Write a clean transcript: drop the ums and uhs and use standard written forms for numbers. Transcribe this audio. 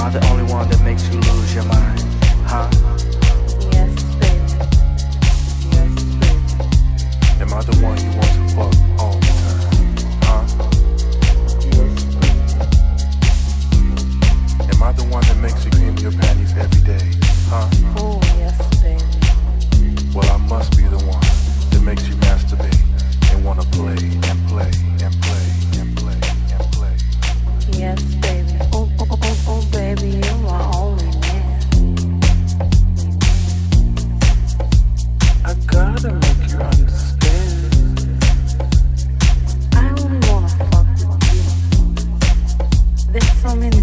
I the only one that makes you lose your mind? Huh? Yes, baby. Yes, baby. Am I the one you want to fuck all the time? Huh? Yes, baby. Am I the one that makes you clean your panties every day? Huh? Oh, yes, baby. Well, I must be the one that makes you masturbate and wanna play and play and play and play and play. Yes, baby. Oh, oh, oh, oh, oh, baby, you're my only man. I gotta make you understand. I only wanna fuck with you. There's so many